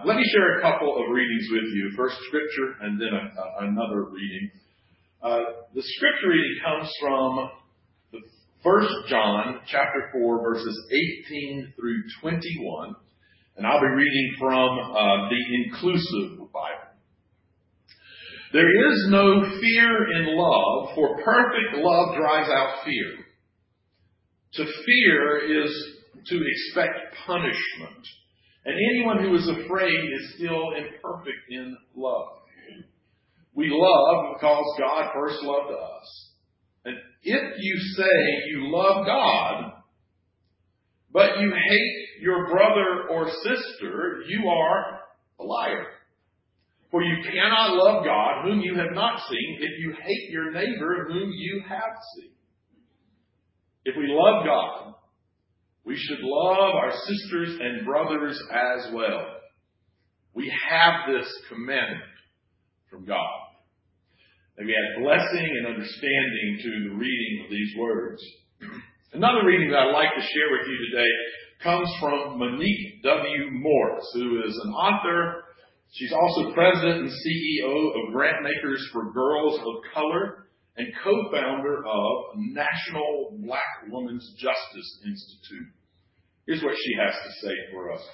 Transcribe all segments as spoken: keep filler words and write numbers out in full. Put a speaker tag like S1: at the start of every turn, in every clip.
S1: Let me share a couple of readings with you. First scripture and then a, a, another reading. Uh, the scripture reading comes from the First John chapter four, verses eighteen through twenty-one. And I'll be reading from uh, the Inclusive Bible. There is no fear in love, for perfect love drives out fear. To fear is to expect punishment. And anyone who is afraid is still imperfect in love. We love because God first loved us. And if you say you love God, but you hate your brother or sister, you are a liar. For you cannot love God whom you have not seen if you hate your neighbor whom you have seen. If we love God, we should love our sisters and brothers as well. We have this commandment from God. May we add blessing and understanding to the reading of these words. Another reading that I'd like to share with you today comes from Monique W. Morris, who is an author. She's also president and C E O of Grantmakers for Girls of Color and co-founder of National Black Women's Justice Institute. Here's what she has to say for us.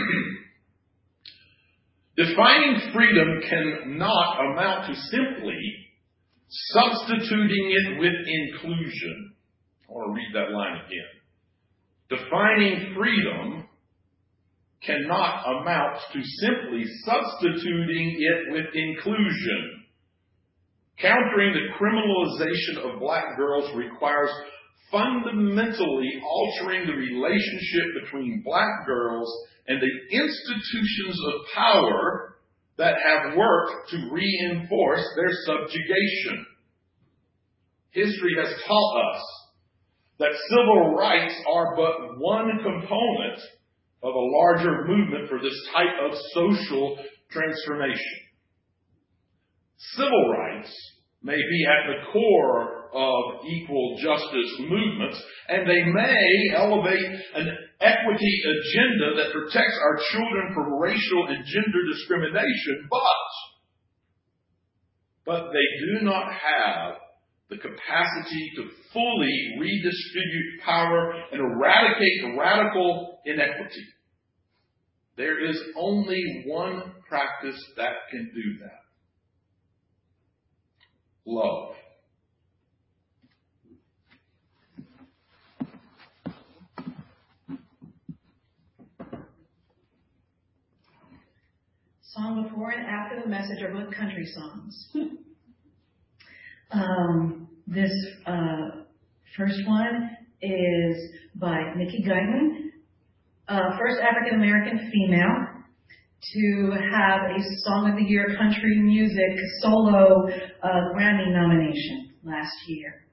S1: Defining freedom cannot amount to simply substituting it with inclusion. I want to read that line again. Defining freedom cannot amount to simply substituting it with inclusion. Countering the criminalization of black girls requires fundamentally altering the relationship between black girls and the institutions of power that have worked to reinforce their subjugation. History has taught us that civil rights are but one component of a larger movement for this type of social transformation. Civil rights may be at the core of equal justice movements, and they may elevate an equity agenda that protects our children from racial and gender discrimination, but, but they do not have the capacity to fully redistribute power and eradicate radical inequity. There is only one practice that can do that. Love.
S2: Song before and after the message are both country songs. um, this uh, first one is by Nikki Guyton, uh, first African American female to have a Song of the Year country music solo uh, Grammy nomination last year.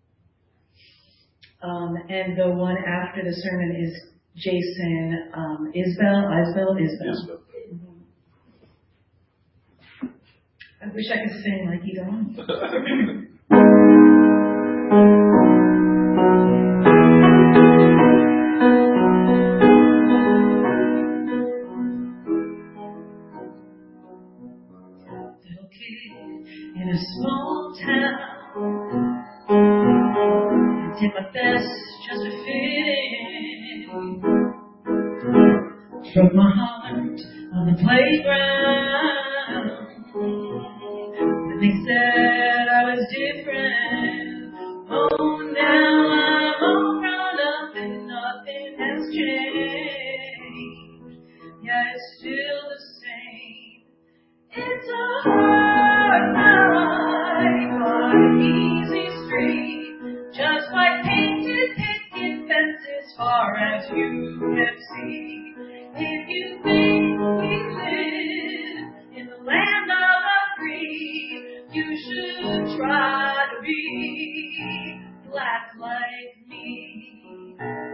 S2: Um, and the one after the sermon is Jason um, Isbell, Isbell, Isbell.
S1: Isbell.
S2: I wish I could sing like you don't. Little kid in a small town, I did my best just to fit in. Broke my heart on the playground. But they said I was different. Oh, now I'm all grown up and nothing has changed. Yeah, it's still the same. It's a hard life on an easy street, just like painted picket fences far as you can see. If you think we live in the land of the free, you should try to be black like me.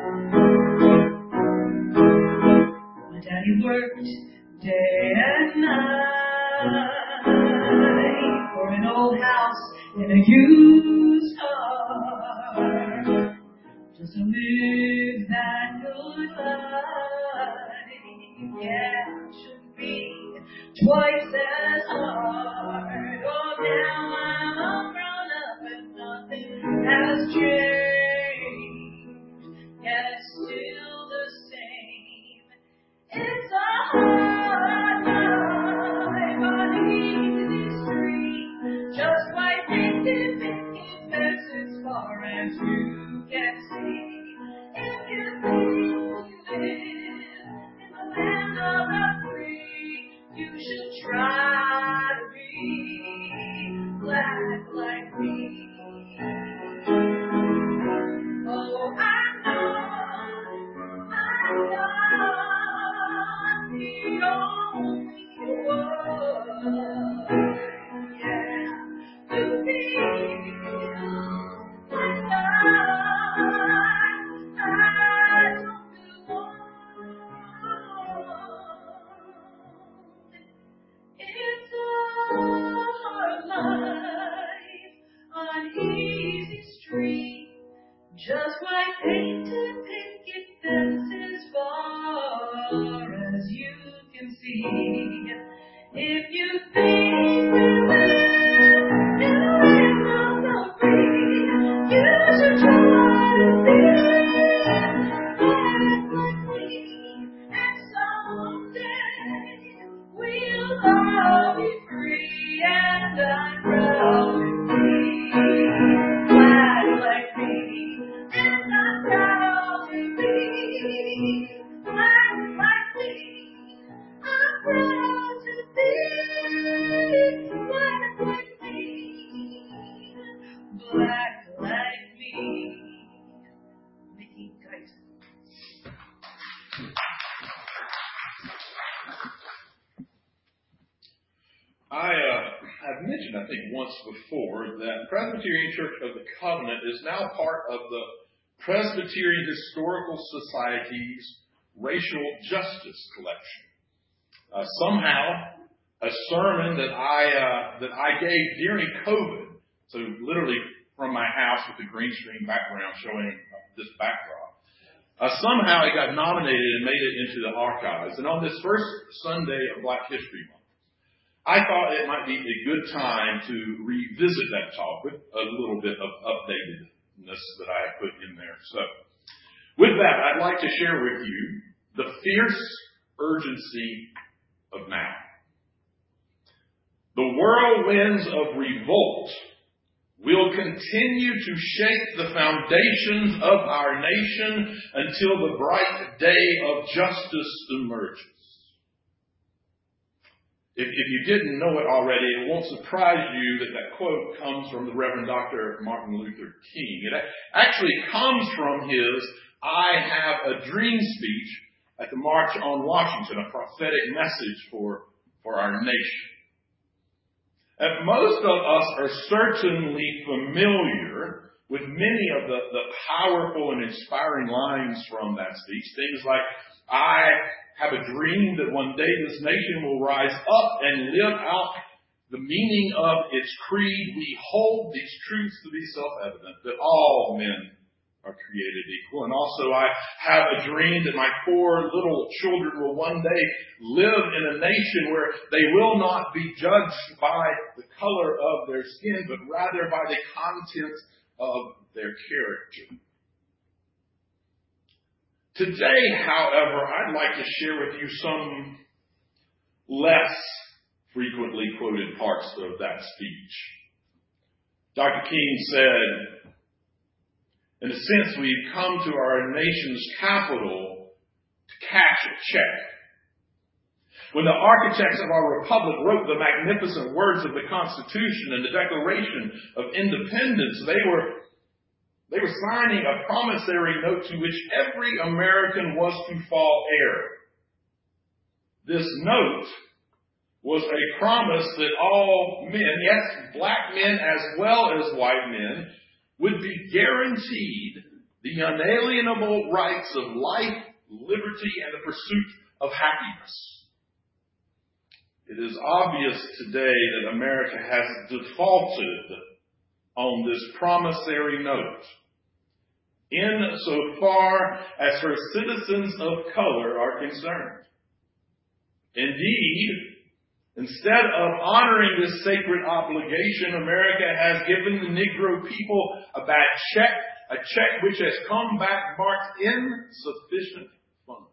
S2: My daddy worked day and night for an old house in a used car, just to live that good life. Yeah, it should be twice as hard. Oh, now I'm all grown up and nothing has changed. Yet it's still the same. It's a hard life on easy street. Just white painted picket fence as far as you can see. If you think you live in the land of the free, you should try to be black like me. Oh, I know, I know, I'm the only one, yeah, to feel like I, I don't belong. It's a hard life on easy street, just like painted picket fences far as you can see. If you think we live in a land of the free, you should try to be black like me, and someday we'll all be free, and I'm proud to be black like me, and I'm proud to be black like me. I'm proud to be black like me, black like me. Mickey Guyton.
S1: I uh, have mentioned, I think, once before that Presbyterian Church of the Covenant is now part of the Presbyterian Historical Society's Racial Justice Collection. Uh, somehow, a sermon that I uh, that I gave during COVID, so literally from my house with the green screen background showing this backdrop, uh, somehow it got nominated and made it into the archives. And on this first Sunday of Black History Month, I thought it might be a good time to revisit that talk with a little bit of updatedness that I have put in there. So, with that, I'd like to share with you the fierce urgency of now. The whirlwinds of revolt will continue to shake the foundations of our nation until the bright day of justice emerges. If, if you didn't know it already, it won't surprise you that that quote comes from the Reverend Doctor Martin Luther King. It actually comes from his I Have a Dream speech at the March on Washington, a prophetic message for, for our nation. And most of us are certainly familiar with many of the, the powerful and inspiring lines from that speech. Things like, I have a dream that one day this nation will rise up and live out the meaning of its creed. We hold these truths to be self-evident, that all men are created equal. And also, I have a dream that my poor little children will one day live in a nation where they will not be judged by the color of their skin, but rather by the content of their character. Today, however, I'd like to share with you some less frequently quoted parts of that speech. Doctor King said, in a sense, we've come to our nation's capital to cash a check. When the architects of our republic wrote the magnificent words of the Constitution and the Declaration of Independence, they were They were signing a promissory note to which every American was to fall heir. This note was a promise that all men, yes, black men as well as white men, would be guaranteed the unalienable rights of life, liberty, and the pursuit of happiness. It is obvious today that America has defaulted on this promissory note, insofar as her citizens of color are concerned. Indeed, Instead of honoring this sacred obligation, America has given the Negro people a bad check, a check which has come back marked insufficient funds.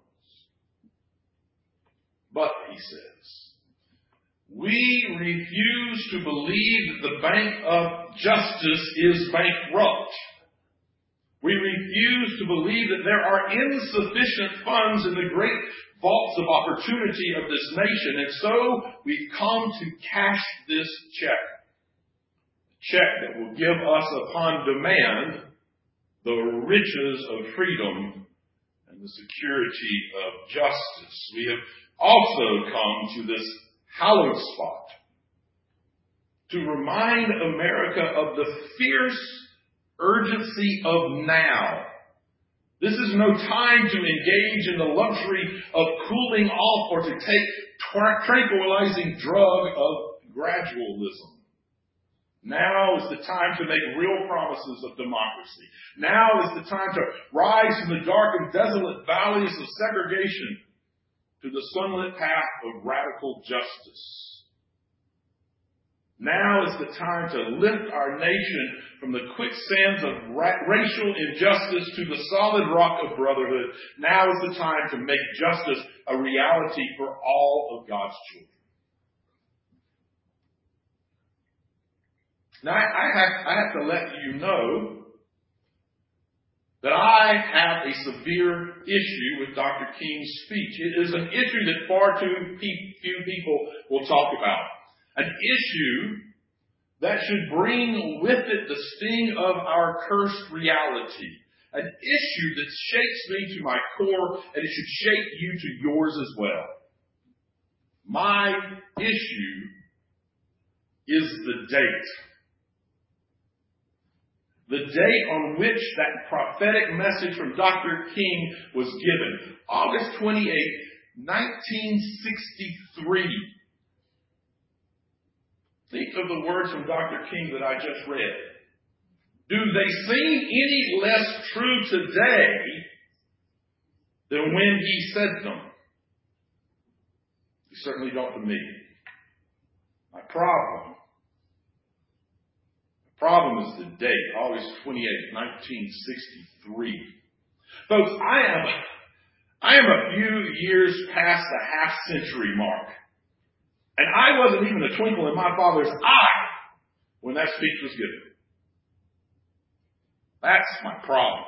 S1: But, he says, we refuse to believe the Bank of Justice is bankrupt. We refuse to believe that there are insufficient funds in the great vaults of opportunity of this nation. And so we've come to cash this check. A check that will give us upon demand the riches of freedom and the security of justice. We have also come to this hallowed spot to remind America of the fierce urgency of now. This is no time to engage in the luxury of cooling off or to take tra- tranquilizing drug of gradualism. Now is the time to make real promises of democracy. Now is the time to rise from the dark and desolate valleys of segregation to the sunlit path of radical justice. Now is the time to lift our nation from the quicksands of ra- racial injustice to the solid rock of brotherhood. Now is the time to make justice a reality for all of God's children. Now, I have, I have to let you know that I have a severe issue with Doctor King's speech. It is an issue that far too few people will talk about. An issue that should bring with it the sting of our cursed reality. An issue that shakes me to my core, and it should shake you to yours as well. My issue is the date. The date on which that prophetic message from Doctor King was given. August twenty-eighth, nineteen sixty-three. Think of the words from Doctor King that I just read. Do they seem any less true today than when he said them? They certainly don't to me. My problem, my problem is the date, August twenty-eighth, nineteen sixty-three. Folks, I am, I am a few years past the half century mark. And I wasn't even a twinkle in my father's eye when that speech was given. That's my problem.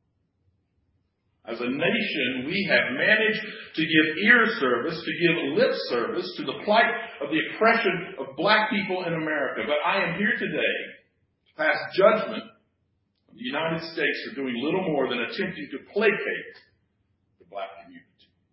S1: As a nation, we have managed to give ear service, to give lip service to the plight of the oppression of black people in America. But I am here today to pass judgment on the United States for doing little more than attempting to placate the black community.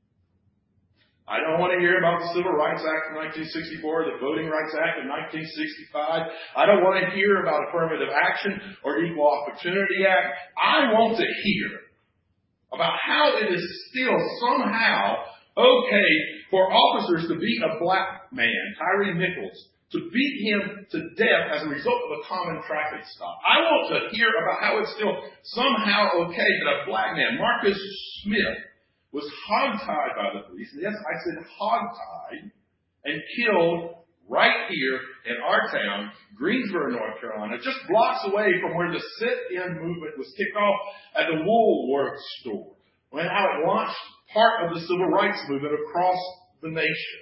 S1: I don't want to hear about the Civil Rights Act of nineteen sixty-four, the Voting Rights Act of nineteen sixty-five. I don't want to hear about affirmative action or Equal Opportunity Act. I want to hear about how it is still somehow okay for officers to beat a black man, Tyree Nichols, to beat him to death as a result of a common traffic stop. I want to hear about how it's still somehow okay that a black man, Marcus Smith, was hogtied by the police. Yes, I said hogtied and killed right here in our town, Greensboro, North Carolina, just blocks away from where the sit-in movement was kicked off at the Woolworth store, when how it launched part of the civil rights movement across the nation.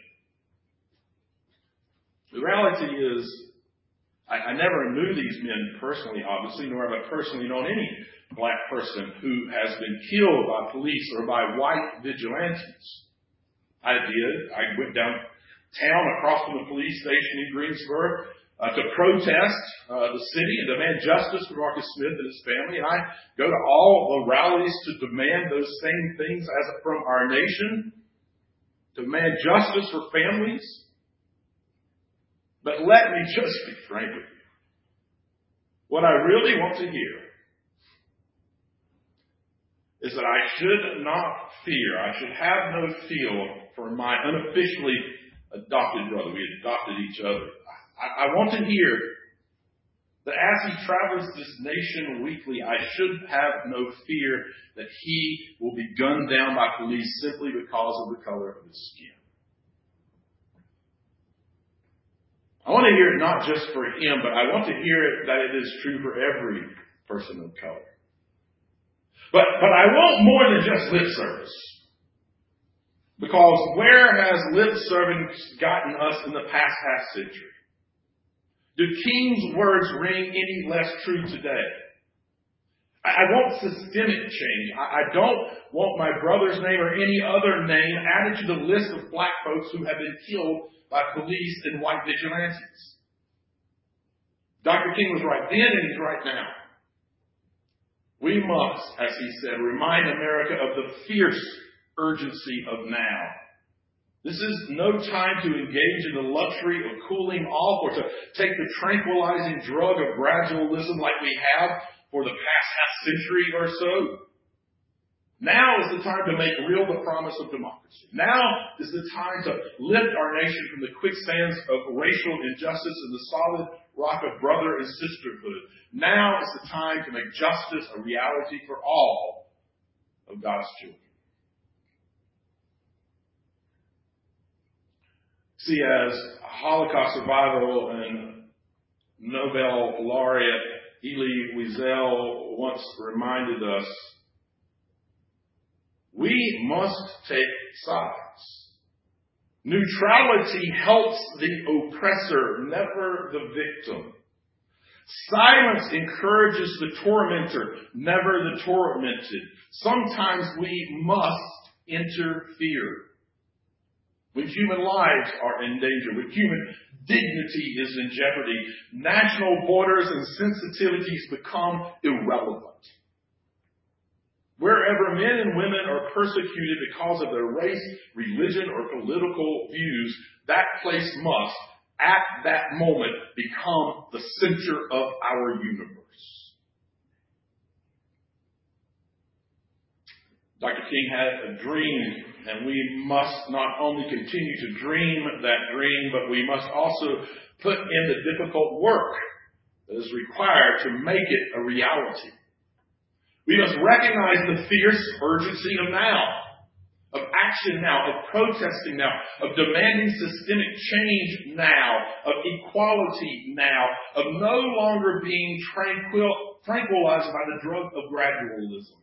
S1: The reality is, I, I never knew these men personally, obviously, nor have I personally known any black person who has been killed by police or by white vigilantes. I did. I went downtown across from the police station in Greensboro uh, to protest uh, the city and demand justice for Marcus Smith and his family. And I go to all the rallies to demand those same things as from our nation, to demand justice for families. But let me just be frank with you. What I really want to hear is that I should not fear, I should have no fear for my unofficially adopted brother. We adopted each other. I, I want to hear that as he travels this nation weekly, I should have no fear that he will be gunned down by police simply because of the color of his skin. I want to hear it not just for him, but I want to hear it that it is true for every person of color. But, but I want more than just lip service. Because where has lip service gotten us in the past half century? Do King's words ring any less true today? I, I want systemic change. I, I don't want my brother's name or any other name added to the list of black folks who have been killed by police and white vigilantes. Doctor King was right then and he's right now. We must, as he said, remind America of the fierce urgency of now. This is no time to engage in the luxury of cooling off or to take the tranquilizing drug of gradualism like we have for the past half century or so. Now is the time to make real the promise of democracy. Now is the time to lift our nation from the quicksands of racial injustice and the solid rock of brother and sisterhood. Now is the time to make justice a reality for all of God's children. See, as Holocaust survivor and Nobel laureate Elie Wiesel once reminded us, we must take sides. Neutrality helps the oppressor, never the victim. Silence encourages the tormentor, never the tormented. Sometimes we must interfere. When human lives are in danger, when human dignity is in jeopardy, national borders and sensitivities become irrelevant. Wherever men and women are persecuted because of their race, religion, or political views, that place must, at that moment, become the center of our universe. Doctor King had a dream, and we must not only continue to dream that dream, but we must also put in the difficult work that is required to make it a reality. We must recognize the fierce urgency of now, of action now, of protesting now, of demanding systemic change now, of equality now, of no longer being tranquil, tranquilized by the drug of gradualism.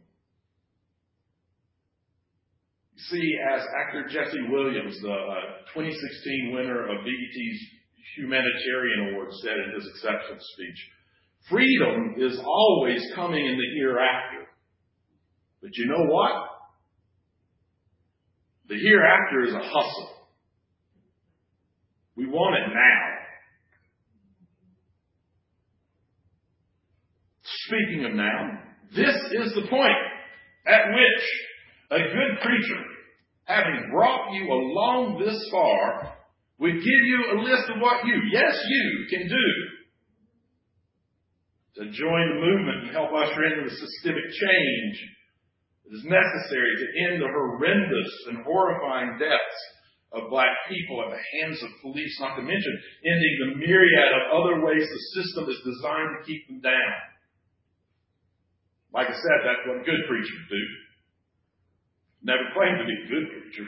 S1: You see, as actor Jesse Williams, the uh, twenty sixteen winner of B E T's Humanitarian Award, said in his acceptance speech, freedom is always coming in the hereafter. But you know what? The hereafter is a hustle. We want it now. Speaking of now, this is the point at which a good preacher, having brought you along this far, would give you a list of what you, yes you, can do to join the movement and help usher in the systemic change that is necessary to end the horrendous and horrifying deaths of black people at the hands of police, not to mention ending the myriad of other ways the system is designed to keep them down. Like I said, that's what good preachers do. Never claimed to be a good preacher.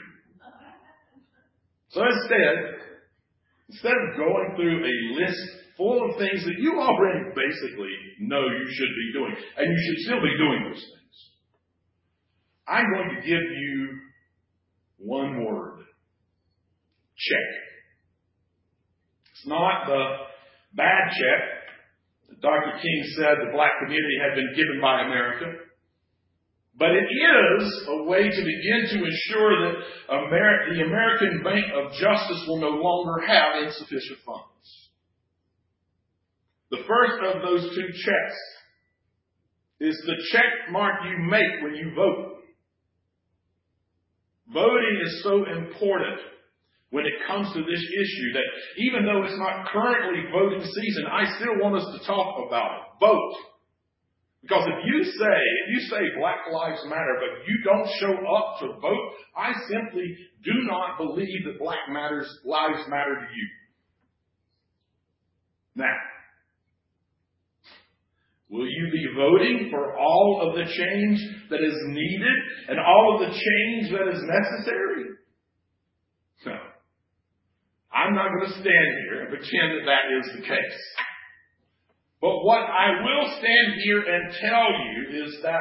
S1: So instead, instead of going through a list full of things that you already basically know you should be doing, and you should still be doing those things, I'm going to give you one word. Check. It's not the bad check that Doctor King said the black community had been given by America. But it is a way to begin to ensure that Amer- the American Bank of Justice will no longer have insufficient funds. The first of those two checks is the check mark you make when you vote. Voting is so important when it comes to this issue that even though it's not currently voting season, I still want us to talk about it. Vote. Because if you say, if you say Black Lives Matter, but you don't show up to vote, I simply do not believe that Black matters, lives matter to you. Now, will you be voting for all of the change that is needed and all of the change that is necessary? No. I I'm not going to stand here and pretend that that is the case. But what I will stand here and tell you is that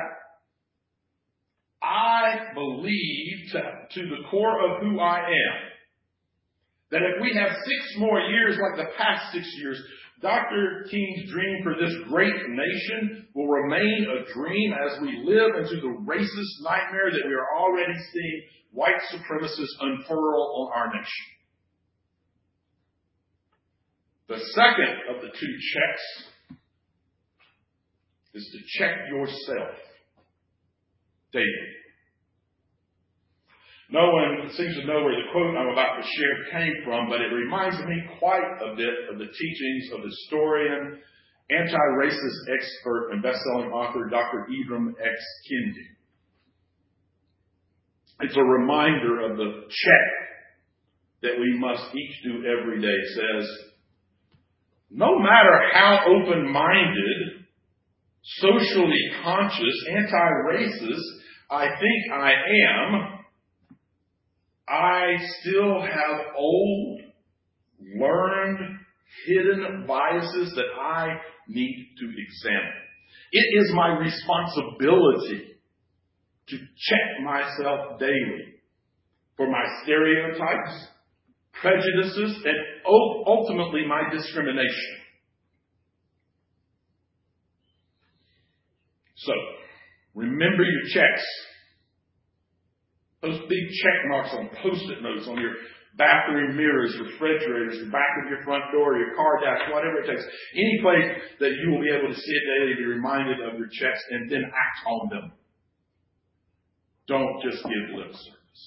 S1: I believe to, to the core of who I am, that if we have six more years like the past six years, Doctor King's dream for this great nation will remain a dream as we live into the racist nightmare that we are already seeing white supremacists unfurl on our nation. The second of the two checks is to check yourself daily. No one seems to know where the quote I'm about to share came from, but it reminds me quite a bit of the teachings of historian, anti-racist expert, and best-selling author Doctor Ibram X. Kendi. It's a reminder of the check that we must each do every day. It says, no matter how open-minded, socially conscious, anti-racist I think I am, I still have old, learned, hidden biases that I need to examine. It is my responsibility to check myself daily for my stereotypes, prejudices, and ultimately my discrimination. So, remember your checks. Those big check marks on Post-it notes on your bathroom mirrors, refrigerators, the back of your front door, your car dash, whatever it takes. Any place that you will be able to see it daily, be reminded of your checks, and then act on them. Don't just give lip service.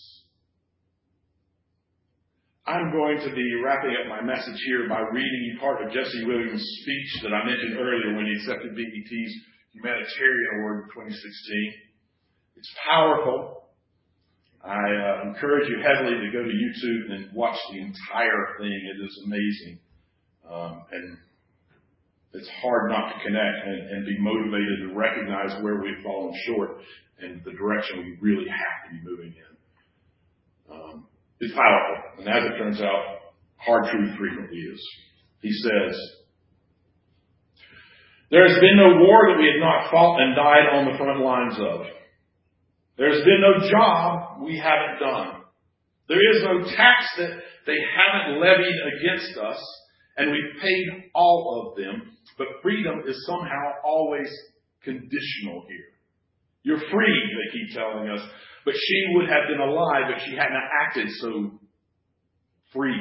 S1: I'm going to be wrapping up my message here by reading you part of Jesse Williams' speech that I mentioned earlier when he accepted B E T's Humanitarian Award in twenty sixteen. It's powerful. I uh, encourage you heavily to go to YouTube and watch the entire thing. It is amazing. Um, and it's hard not to connect and, and be motivated to recognize where we've fallen short and the direction we really have to be moving in. Um, it's powerful. And as it turns out, hard truth frequently is. He says, there has been no war that we have not fought and died on the front lines of. There's been no job we haven't done. There is no tax that they haven't levied against us, and we've paid all of them. But freedom is somehow always conditional here. You're free, they keep telling us, but she would have been alive if she hadn't acted so free.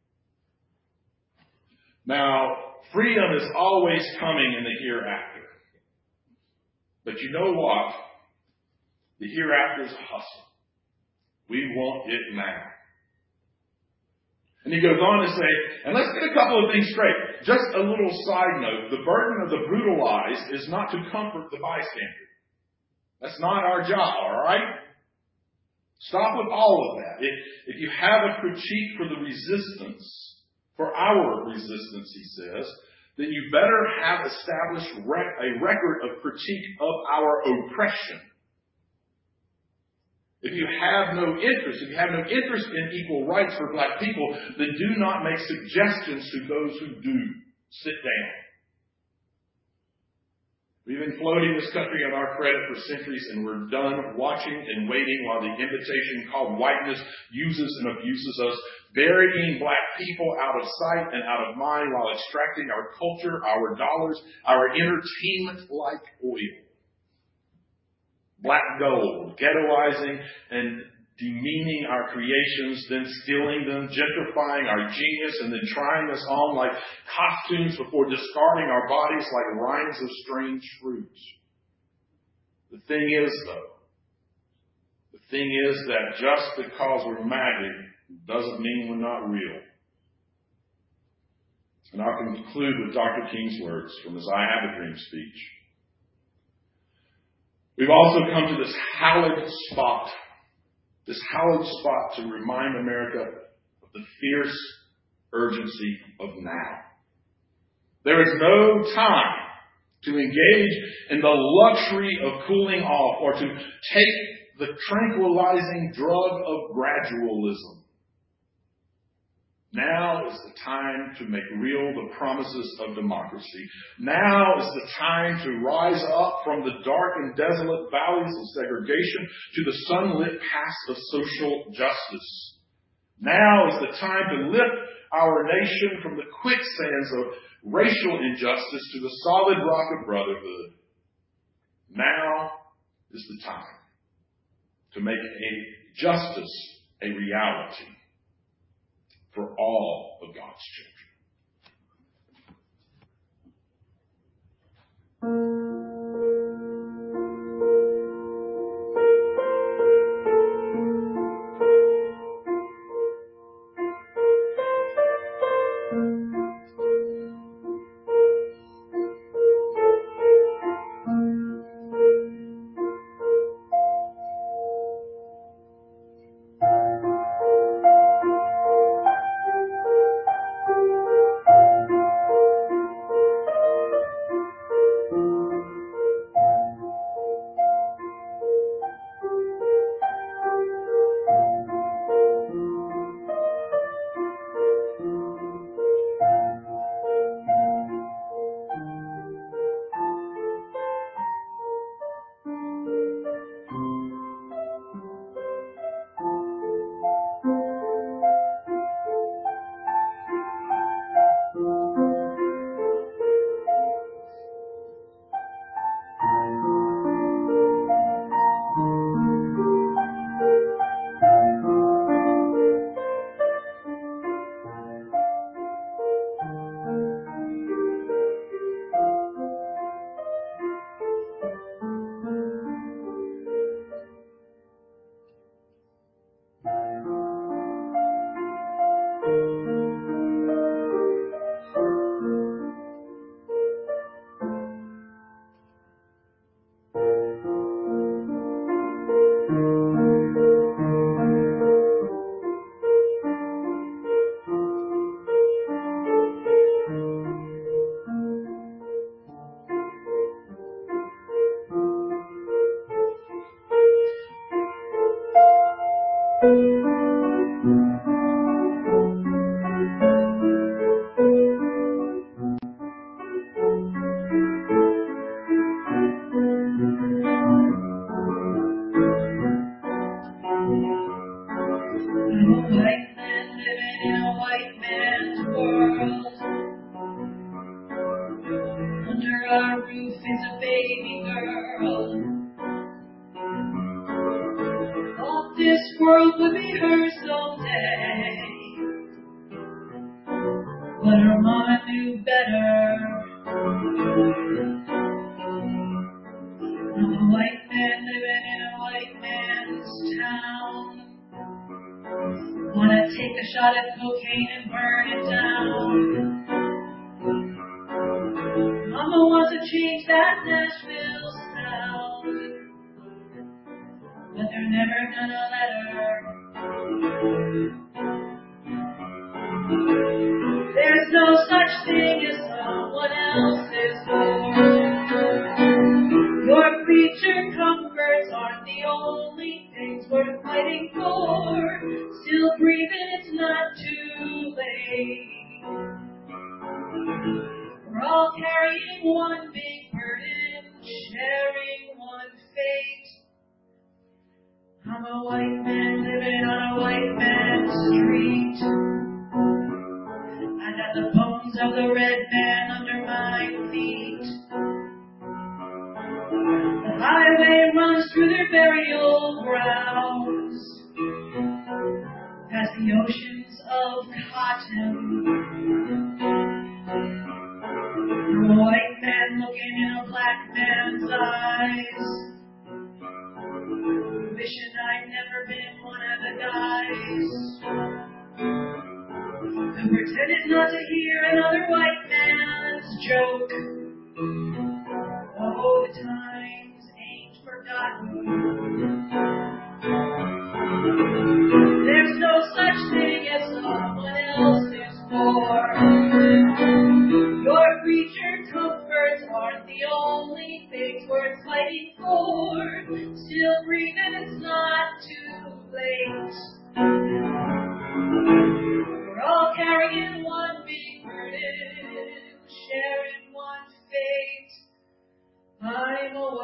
S1: Now, freedom is always coming in the hereafter. But you know what? The hereafter is a hustle. We want it now. And he goes on to say, and let's get a couple of things straight. Just a little side note. The burden of the brutalized is not to comfort the bystander. That's not our job, all right? Stop with all of that. If, if you have a critique for the resistance, for our resistance, he says, then you better have established rec- a record of critique of our oppression. If you have no interest, if you have no interest in equal rights for black people, then do not make suggestions to those who do. Sit down. We've been floating this country on our credit for centuries, and we're done watching and waiting while the invitation called whiteness uses and abuses us, burying black people out of sight and out of mind while extracting our culture, our dollars, our entertainment like oil. Black gold, ghettoizing and demeaning our creations, then stealing them, gentrifying our genius, and then trying us on like costumes before discarding our bodies like rinds of strange fruits. The thing is, though, the thing is that just because we're magic doesn't mean we're not real. And I'll conclude with Doctor King's words from his I Have a Dream speech. We've also come to this hallowed spot, this hallowed spot to remind America of the fierce urgency of now. There is no time to engage in the luxury of cooling off or to take the tranquilizing drug of gradualism. Now is the time to make real the promises of democracy. Now is the time to rise up from the dark and desolate valleys of segregation to the sunlit paths of social justice. Now is the time to lift our nation from the quicksands of racial injustice to the solid rock of brotherhood. Now is the time to make a justice a reality for all of God's children.
S2: We're all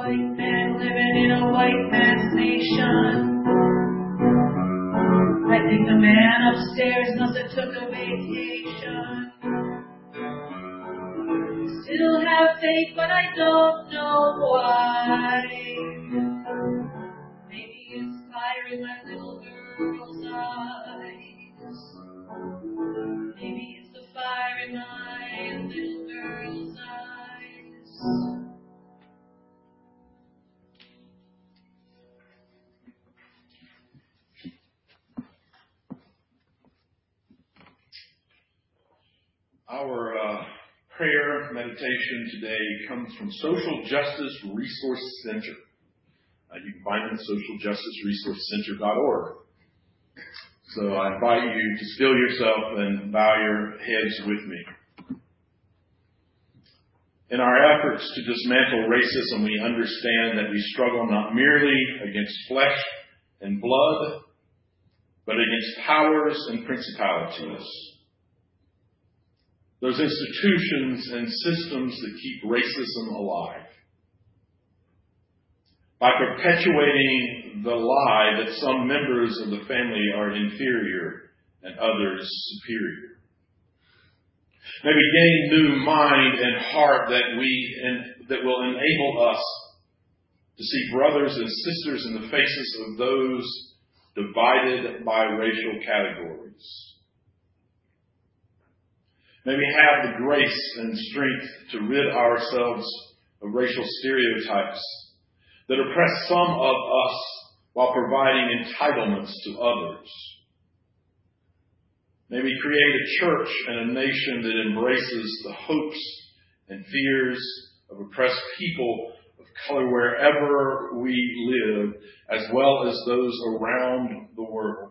S2: white man living in a white man's nation. I think the man upstairs must have took a vacation. Still have faith, but I don't know why. Maybe it's fire in my little girl's eyes. Maybe it's the fire in my little girl's eyes.
S1: Our uh, prayer meditation today comes from Social Justice Resource Center. Uh, you can find it at social justice resource center dot org. So I invite you to still yourself and bow your heads with me. In our efforts to dismantle racism, we understand that we struggle not merely against flesh and blood, but against powers and principalities. Those institutions and systems that keep racism alive. By perpetuating the lie that some members of the family are inferior and others superior. May we gain new mind and heart that we and that will enable us to see brothers and sisters in the faces of those divided by racial categories. May we have the grace and strength to rid ourselves of racial stereotypes that oppress some of us while providing entitlements to others. May we create a church and a nation that embraces the hopes and fears of oppressed people of color wherever we live, as well as those around the world.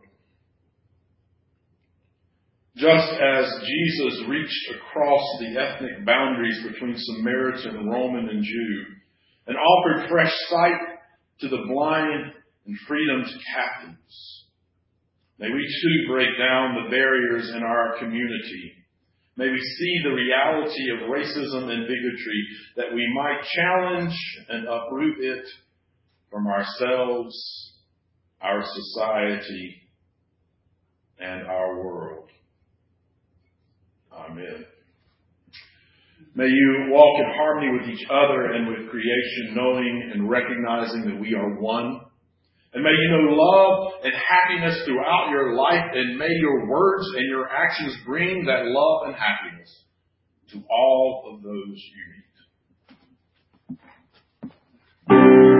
S1: Just as Jesus reached across the ethnic boundaries between Samaritan, Roman, and Jew, and offered fresh sight to the blind and freedom to captives, may we too break down the barriers in our community. May we see the reality of racism and bigotry, that we might challenge and uproot it from ourselves, our society, and our world. Amen. May you walk in harmony with each other and with creation, knowing and recognizing that we are one. And may you know love and happiness throughout your life, and may your words and your actions bring that love and happiness to all of those you meet.